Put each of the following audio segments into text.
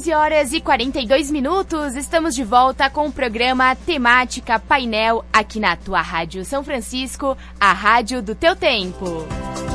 11h42, estamos de volta com o programa Temática Painel aqui na tua Rádio São Francisco, a rádio do teu tempo.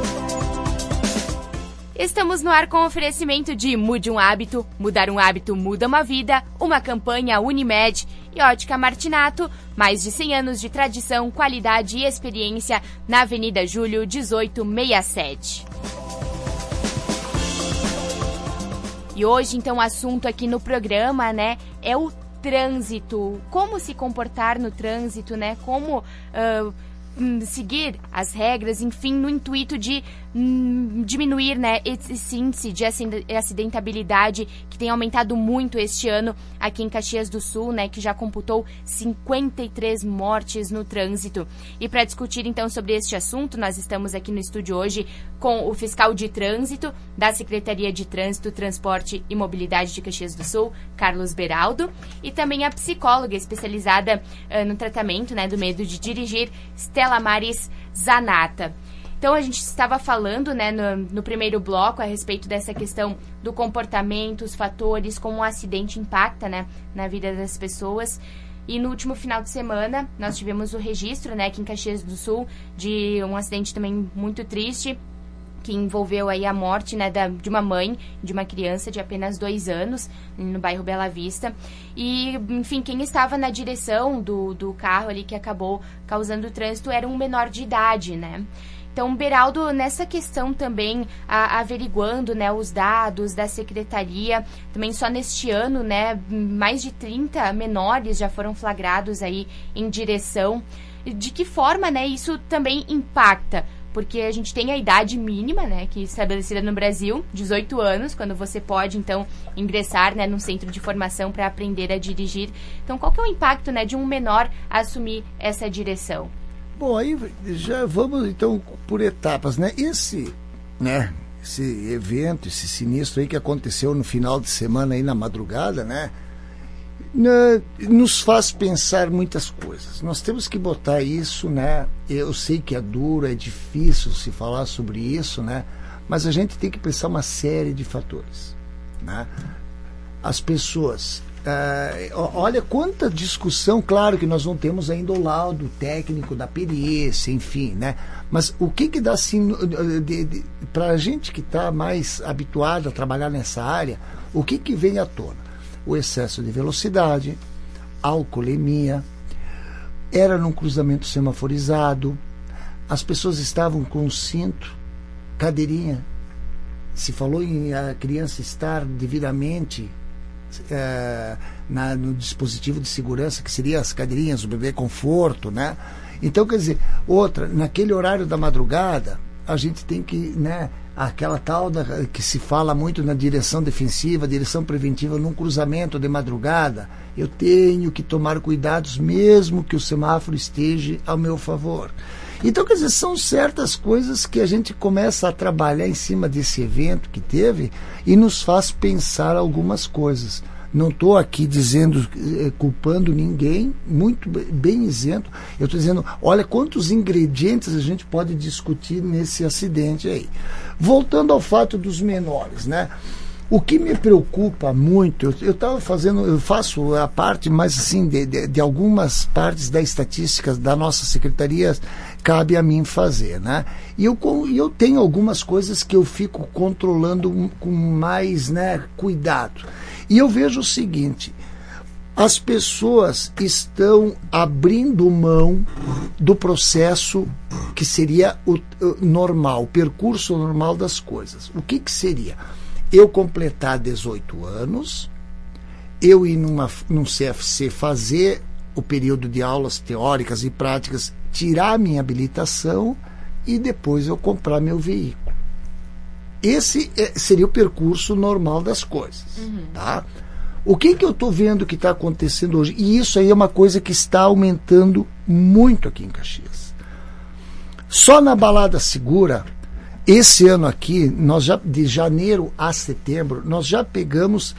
Estamos no ar com oferecimento de Mude um Hábito, Mudar um Hábito Muda uma Vida, uma campanha Unimed e Ótica Martinato, mais de 100 anos de tradição, qualidade e experiência na Avenida Júlio 1867. E hoje, então, o assunto aqui no programa, né, é o trânsito. Como se comportar no trânsito, né? Como seguir as regras, enfim, no intuito de diminuir, né, esse índice de acidentabilidade que tem aumentado muito este ano aqui em Caxias do Sul, né, que já computou 53 mortes no trânsito. E para discutir então sobre este assunto, nós estamos aqui no estúdio hoje com o fiscal de trânsito da Secretaria de Trânsito, Transporte e Mobilidade de Caxias do Sul, Carlos Beraldo, e também a psicóloga especializada no tratamento, né, do medo de dirigir, Stella Maris Zanata. Então, a gente estava falando, né, no primeiro bloco a respeito dessa questão do comportamento, os fatores, como o acidente impacta, né, na vida das pessoas. E no último final de semana, nós tivemos o registro, né, aqui em Caxias do Sul, de um acidente também muito triste, que envolveu aí a morte, né, de uma mãe, de uma criança de apenas 2 anos, no bairro Bela Vista. E, enfim, quem estava na direção do carro ali que acabou causando o trânsito era um menor de idade, né? Então, Beraldo, nessa questão também, averiguando, né, os dados da Secretaria, também só neste ano, né, mais de 30 menores já foram flagrados aí em direção. De que forma, né, isso também impacta? Porque a gente tem a idade mínima, né, que é estabelecida no Brasil, 18 anos, quando você pode, então, ingressar, né, num centro de formação para aprender a dirigir. Então, qual que é o impacto, né, de um menor assumir essa direção? Bom, aí já vamos, então, por etapas, né? Esse evento, esse sinistro aí que aconteceu no final de semana, aí na madrugada, né? Nos faz pensar muitas coisas. Nós temos que botar isso, né? Eu sei que é duro, é difícil se falar sobre isso, né? Mas a gente tem que pensar uma série de fatores, né? As pessoas, olha quanta discussão, claro que nós não temos ainda o laudo técnico da perícia, enfim, né? Mas o que dá assim, para a gente que está mais habituado a trabalhar nessa área, o que vem à tona? O excesso de velocidade, alcoolemia, era num cruzamento semaforizado, as pessoas estavam com cinto, cadeirinha, se falou em a criança estar devidamente no dispositivo de segurança, que seria as cadeirinhas, o bebê conforto, né? Então, quer dizer, naquele horário da madrugada, a gente tem que, né, aquela tal que se fala muito na direção defensiva, direção preventiva, num cruzamento de madrugada, eu tenho que tomar cuidados mesmo que o semáforo esteja ao meu favor. Então, quer dizer, são certas coisas que a gente começa a trabalhar em cima desse evento que teve e nos faz pensar algumas coisas. Não estou aqui dizendo, culpando ninguém, muito bem isento. Eu estou dizendo, olha quantos ingredientes a gente pode discutir nesse acidente aí. Voltando ao fato dos menores, né? O que me preocupa muito, eu faço a parte mais assim de algumas partes da estatística da nossa secretaria, cabe a mim fazer, né? E eu tenho algumas coisas que eu fico controlando com mais, né, cuidado. E eu vejo o seguinte: as pessoas estão abrindo mão do processo que seria o normal, o percurso normal das coisas. O que seria? Eu completar 18 anos, eu ir num CFC fazer o período de aulas teóricas e práticas, tirar a minha habilitação e depois eu comprar meu veículo. Esse seria o percurso normal das coisas. Tá? O que eu estou vendo que está acontecendo hoje? E isso aí é uma coisa que está aumentando muito aqui em Caxias. Só na Balada Segura, esse ano aqui, nós já, de janeiro a setembro, nós já pegamos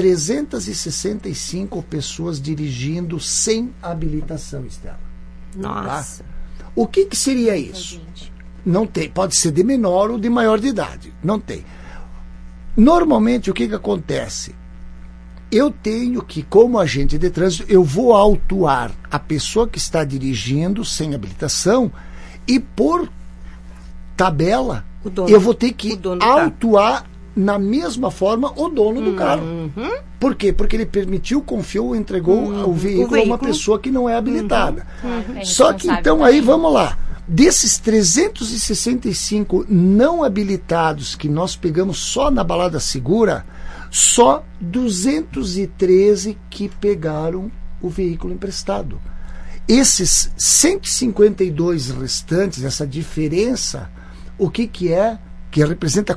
365 pessoas dirigindo sem habilitação, Estela. Nossa. Tá? O que seria isso? Não tem. Pode ser de menor ou de maior de idade. Não tem. Normalmente, o que acontece? eu tenho que, como agente de trânsito, eu vou autuar a pessoa que está dirigindo sem habilitação e, por tabela, eu vou ter que autuar na mesma forma o dono do carro. Por quê? Porque ele permitiu, confiou, entregou o veículo a uma pessoa que não é habilitada. Só que então aí, vamos lá. Desses 365 não habilitados que nós pegamos só na balada segura, só 213 que pegaram o veículo emprestado. Esses 152 restantes, essa diferença, o que é? Que representa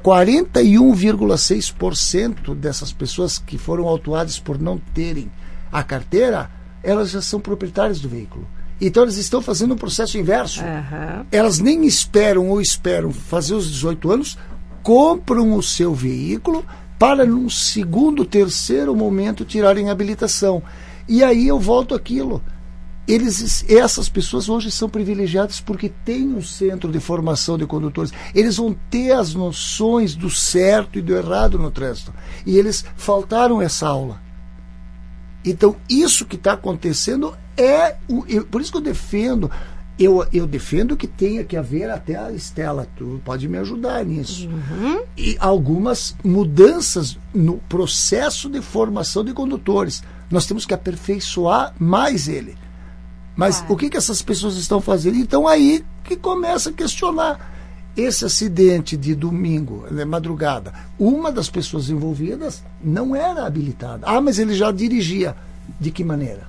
41,6% dessas pessoas que foram autuadas por não terem a carteira, elas já são proprietárias do veículo. Então elas estão fazendo um processo inverso. Elas nem esperam fazer os 18 anos, compram o seu veículo para num segundo, terceiro momento tirarem a habilitação. E aí eu volto àquilo. Essas pessoas hoje são privilegiadas porque têm um centro de formação de condutores. Eles vão ter as noções do certo e do errado no trânsito. E eles faltaram essa aula. Então, isso que está acontecendo por isso que eu defendo. Eu defendo que tenha que haver, até a Estela, tu pode me ajudar nisso. E algumas mudanças no processo de formação de condutores. Nós temos que aperfeiçoar mais ele. Mas o que essas pessoas estão fazendo? Então aí que começa a questionar. Esse acidente de domingo, madrugada, uma das pessoas envolvidas não era habilitada. Mas ele já dirigia. De que maneira?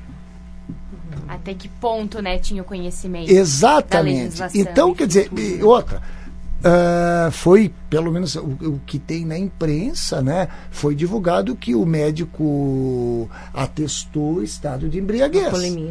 Até que ponto, né, tinha o conhecimento? Exatamente. Da legislação. Então, quer dizer, outra... foi, pelo menos o que tem na imprensa, né, foi divulgado que o médico atestou estado de embriaguez.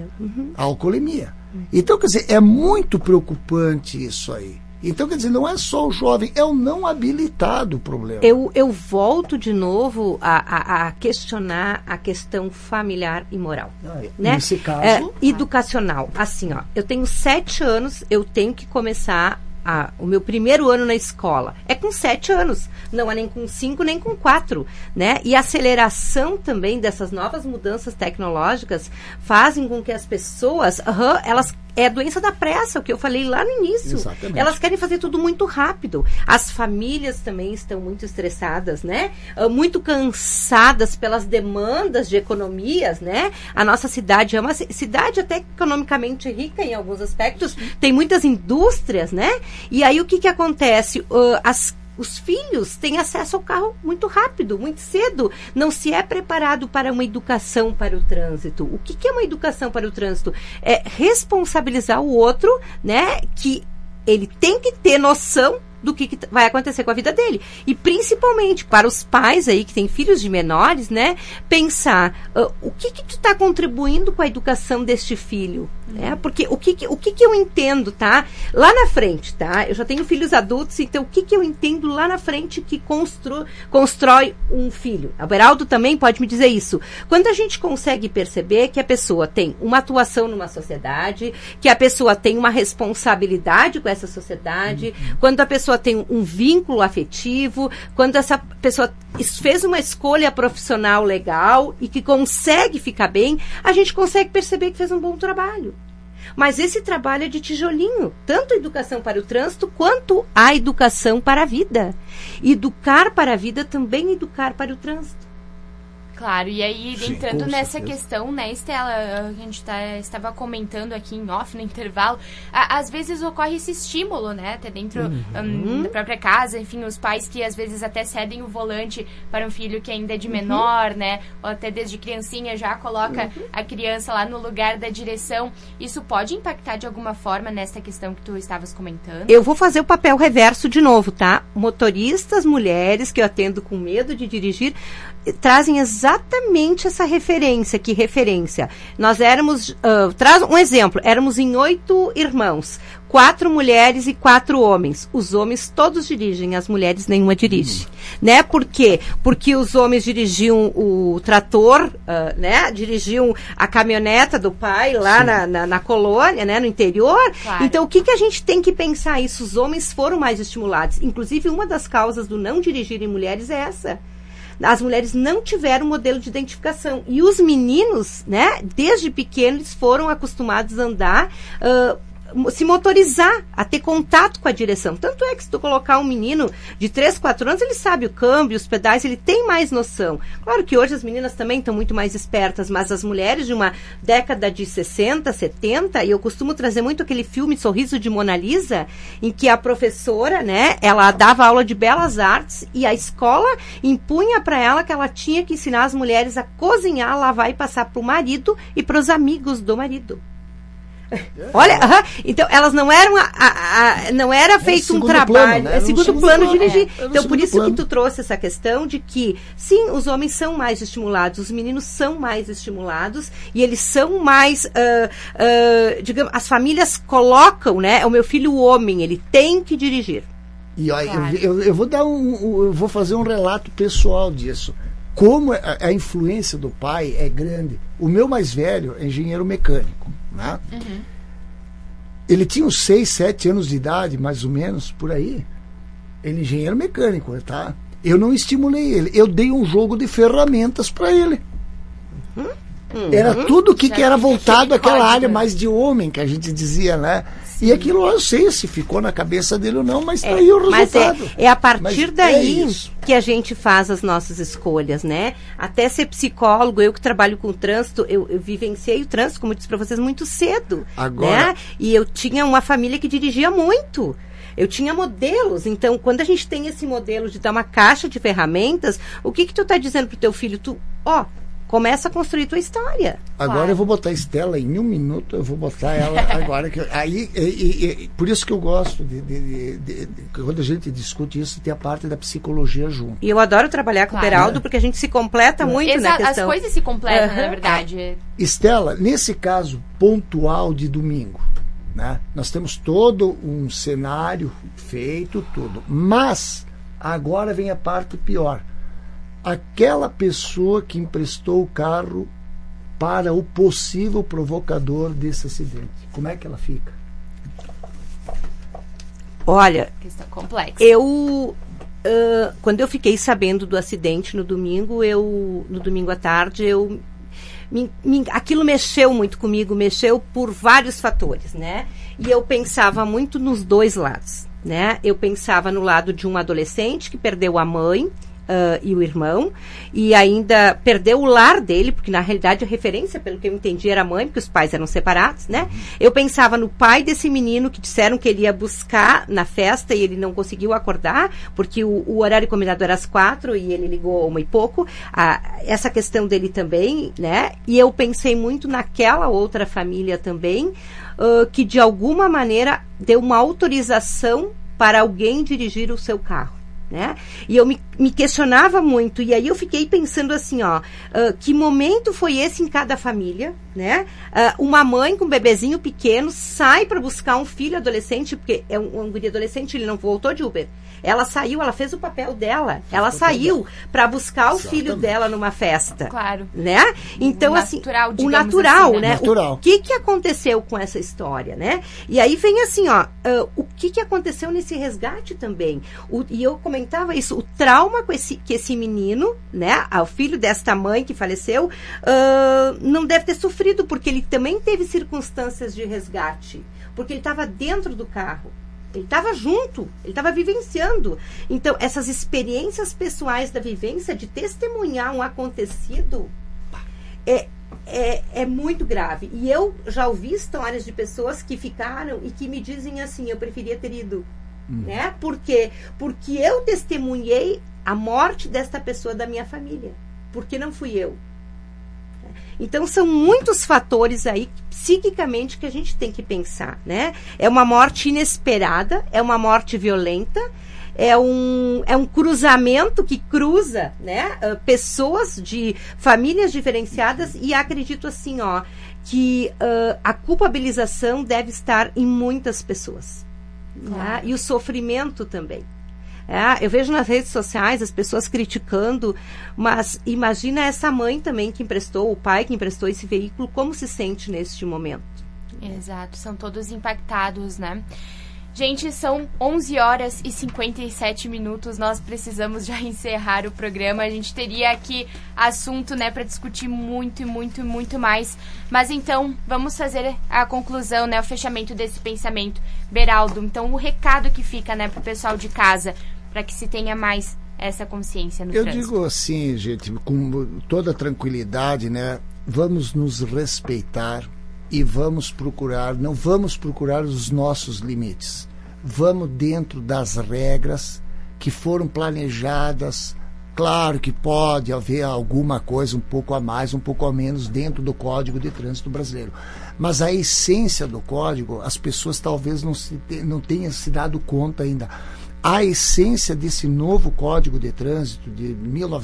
Alcoolemia. Então, quer dizer, é muito preocupante isso aí. Então, quer dizer, não é só o jovem, é o não habilitado o problema. Eu volto de novo a questionar a questão familiar e moral. Né? Nesse caso... educacional. Assim, ó, eu tenho 7 anos, eu tenho que começar o meu primeiro ano na escola. É com 7 anos, não é nem com 5, nem com 4, né? E a aceleração também dessas novas mudanças tecnológicas fazem com que as pessoas, elas... É a doença da pressa, o que eu falei lá no início. Exatamente. Elas querem fazer tudo muito rápido. As famílias também estão muito estressadas, né? Muito cansadas pelas demandas de economias, né? A nossa cidade é uma cidade até economicamente rica em alguns aspectos. Tem muitas indústrias, né? E aí o que acontece? Os filhos têm acesso ao carro muito rápido, muito cedo. Não se é preparado para uma educação para o trânsito. O que é uma educação para o trânsito? É responsabilizar o outro, né? Que ele tem que ter noção do que vai acontecer com a vida dele. E principalmente para os pais aí que têm filhos de menores, né? Pensar o que tu está contribuindo com a educação deste filho, né? Porque o que eu entendo, tá? Lá na frente, tá? Eu já tenho filhos adultos, então o que eu entendo lá na frente que constrói um filho? O Beraldo também pode me dizer isso. Quando a gente consegue perceber que a pessoa tem uma atuação numa sociedade, que a pessoa tem uma responsabilidade com essa sociedade, quando a pessoa tem um vínculo afetivo, quando essa pessoa fez uma escolha profissional legal e que consegue ficar bem, a gente consegue perceber que fez um bom trabalho. Mas esse trabalho é de tijolinho, tanto a educação para o trânsito quanto a educação para a vida. Educar para a vida também é educar para o trânsito. Claro, e aí entrando nessa certeza. Questão, né, Estela, a gente estava comentando aqui em off, no intervalo, às vezes ocorre esse estímulo, né, até dentro da própria casa, enfim, os pais que às vezes até cedem o volante para um filho que ainda é de menor, né, ou até desde criancinha já coloca a criança lá no lugar da direção. Isso pode impactar de alguma forma nessa questão que tu estavas comentando? Eu vou fazer o papel reverso de novo, tá? Motoristas mulheres que eu atendo com medo de dirigir trazem exatamente essa referência. Que referência? Nós éramos, traz um exemplo, éramos em 8 irmãos, 4 mulheres e 4 homens. Os homens todos dirigem, as mulheres nenhuma dirige. Né? Por quê? Porque os homens dirigiam o trator, né? Dirigiam a caminhoneta do pai lá na colônia, né? No interior. Claro. Então, o que a gente tem que pensar isso? Os homens foram mais estimulados. Inclusive, uma das causas do não dirigir em mulheres é essa. as mulheres não tiveram modelo de identificação. E os meninos, né, desde pequenos, foram acostumados a andar, se motorizar, a ter contato com a direção. Tanto é que se tu colocar um menino de 3, 4 anos, ele sabe o câmbio, os pedais, ele tem mais noção. Claro que hoje as meninas também estão muito mais espertas, mas as mulheres de uma década de 60, 70, e eu costumo trazer muito aquele filme Sorriso de Mona Lisa, em que a professora, né, ela dava aula de belas artes e a escola impunha para ela que ela tinha que ensinar as mulheres a cozinhar, lavar e passar para o marido e para os amigos do marido. Olha, então elas não eram não era feito um trabalho, plano, né? Segundo plano dirigir. Então por isso plano. que tu trouxe essa questão de que sim, os homens são mais estimulados, os meninos são mais estimulados e eles são mais, digamos, as famílias colocam, né? O meu filho, o homem, ele tem que dirigir. E olha, claro. eu vou dar eu vou fazer um relato pessoal disso. Como a influência do pai é grande. O meu mais velho é engenheiro mecânico, né? Uhum. Ele tinha uns 6, 7 anos de idade, mais ou menos, por aí. Ele é engenheiro mecânico, tá? Eu não estimulei ele. Eu dei um jogo de ferramentas para ele. Era tudo que era voltado àquela área mais de homem, que a gente dizia, né? Sim. E aquilo eu sei se ficou na cabeça dele ou não, mas tá aí o resultado. Mas é a partir daí que a gente faz as nossas escolhas, né? Até ser psicólogo, eu que trabalho com trânsito, eu vivenciei o trânsito, como eu disse para vocês, muito cedo. Agora... né? E eu tinha uma família que dirigia muito. Eu tinha modelos, então quando a gente tem esse modelo de dar uma caixa de ferramentas, o que tu tá dizendo pro teu filho? Começa a construir tua história. Agora claro. Eu vou botar a Estela em 1 minuto, eu vou botar ela agora. Por isso que eu gosto de quando a gente discute isso, tem a parte da psicologia junto. E eu adoro trabalhar com o Beraldo, porque a gente se completa muito na questão. As coisas se completam, na verdade. Estela, nesse caso pontual de domingo, né, nós temos todo um cenário feito, tudo. Mas, agora vem a parte pior. Aquela pessoa que emprestou o carro para o possível provocador desse acidente, como é que ela fica? Olha, questão complexa. Quando eu fiquei sabendo do acidente no domingo à tarde, aquilo mexeu muito comigo, mexeu por vários fatores, né? E eu pensava muito nos dois lados, né? Eu pensava no lado de um adolescente que perdeu a mãe, e o irmão, e ainda perdeu o lar dele, porque na realidade a referência, pelo que eu entendi, era a mãe, porque os pais eram separados, né? Eu pensava no pai desse menino que disseram que ele ia buscar na festa e ele não conseguiu acordar, porque o horário combinado era às 4 e ele ligou 1 e pouco. Essa questão dele também, né? E eu pensei muito naquela outra família também, que de alguma maneira deu uma autorização para alguém dirigir o seu carro. Né? E eu me questionava muito, e aí eu fiquei pensando assim, que momento foi esse em cada família, né? Uma mãe com um bebezinho pequeno sai para buscar um filho adolescente, porque é um guri adolescente, ele não voltou de Uber. Ela saiu, ela fez o papel dela, ela saiu para buscar o filho dela numa festa. Claro. Né? Então, o natural, né? O que aconteceu com essa história, né? E aí vem assim, o que aconteceu nesse resgate também? E eu comentava isso, o trauma que esse menino, né? O filho desta mãe que faleceu, não deve ter sofrido, porque ele também teve circunstâncias de resgate. Porque ele estava dentro do carro. Ele estava junto, ele estava vivenciando. Então, essas experiências pessoais da vivência, de testemunhar um acontecido, é muito grave. E eu já ouvi histórias de pessoas que ficaram e que me dizem assim, eu preferia ter ido. Né? Por quê? Porque eu testemunhei a morte desta pessoa da minha família. Porque não fui eu. Então, são muitos fatores aí, psiquicamente, que a gente tem que pensar, né? É uma morte inesperada, é uma morte violenta, é um cruzamento que cruza, né? Pessoas de famílias diferenciadas, e acredito assim, que a culpabilização deve estar em muitas pessoas. Claro. Né? E o sofrimento também. Eu vejo nas redes sociais as pessoas criticando, mas imagina essa mãe também que emprestou, o pai que emprestou esse veículo, como se sente neste momento. Exato, são todos impactados, né? Gente, são 11 horas e 57 minutos, nós precisamos já encerrar o programa. A gente teria aqui assunto, né, para discutir muito, muito, muito mais. Mas então, vamos fazer a conclusão, né, o fechamento desse pensamento. Beraldo, então o recado que fica, né, pro pessoal de casa, para que se tenha mais essa consciência no trânsito. Eu digo assim, gente, com toda tranquilidade, né, vamos nos respeitar e vamos procurar, não vamos procurar os nossos limites. Vamos dentro das regras que foram planejadas. Claro que pode haver alguma coisa um pouco a mais, um pouco a menos dentro do Código de Trânsito brasileiro. Mas a essência do código, as pessoas talvez não tenham se dado conta ainda. A essência desse novo Código de Trânsito de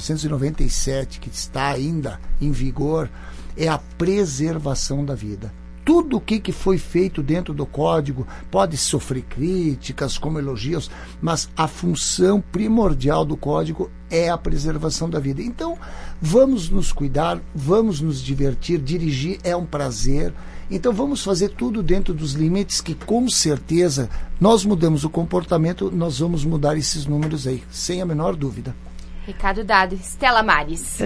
1997, que está ainda em vigor, é a preservação da vida. Tudo o que foi feito dentro do código pode sofrer críticas, como elogios, mas a função primordial do código é a preservação da vida. Então, vamos nos cuidar, vamos nos divertir, dirigir é um prazer. Então, vamos fazer tudo dentro dos limites que, com certeza, nós mudamos o comportamento, nós vamos mudar esses números aí, sem a menor dúvida. Recado dado. Stella Maris.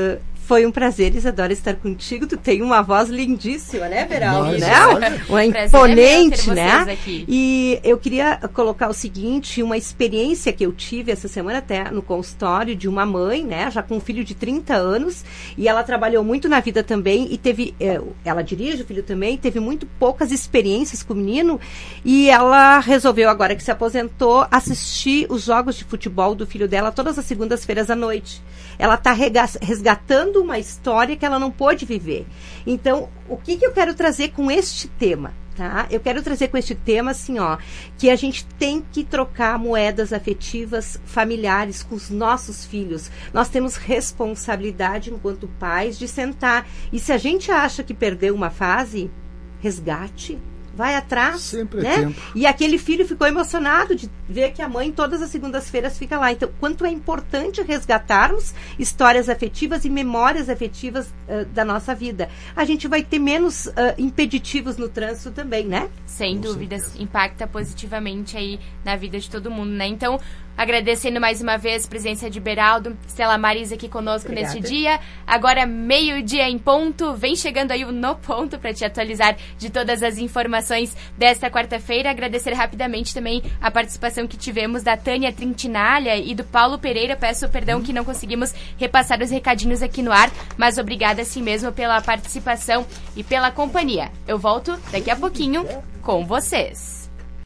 Foi um prazer, Isadora, estar contigo. Tu tem uma voz lindíssima, né, Beraldo? Né? Uma imponente, né? E eu queria colocar o seguinte, uma experiência que eu tive essa semana até no consultório de uma mãe, né, já com um filho de 30 anos, e ela trabalhou muito na vida também, e teve, ela dirige o filho também, teve muito poucas experiências com o menino, e ela resolveu, agora que se aposentou, assistir os jogos de futebol do filho dela todas as segundas-feiras à noite. Ela está resgatando uma história que ela não pôde viver. Então, o que eu quero trazer com este tema? Tá? Eu quero trazer com este tema, assim, ó, que a gente tem que trocar moedas afetivas familiares com os nossos filhos. Nós temos responsabilidade, enquanto pais, de sentar. E se a gente acha que perdeu uma fase, resgate. Vai atrás, sempre né? É tempo. E aquele filho ficou emocionado de ver que a mãe todas as segundas-feiras fica lá. Então, quanto é importante resgatarmos histórias afetivas e memórias afetivas da nossa vida. A gente vai ter menos impeditivos no trânsito também, né? Sem dúvidas, impacta positivamente aí na vida de todo mundo, né? Então, agradecendo mais uma vez a presença de Beraldo, Stella Maris aqui conosco neste dia. Agora, 12:00 em ponto. Vem chegando aí o No Ponto para te atualizar de todas as informações desta quarta-feira. Agradecer rapidamente também a participação que tivemos da Tânia Trintinalha e do Paulo Pereira. Peço perdão que não conseguimos repassar os recadinhos aqui no ar, mas obrigada assim mesmo pela participação e pela companhia. Eu volto daqui a pouquinho com vocês.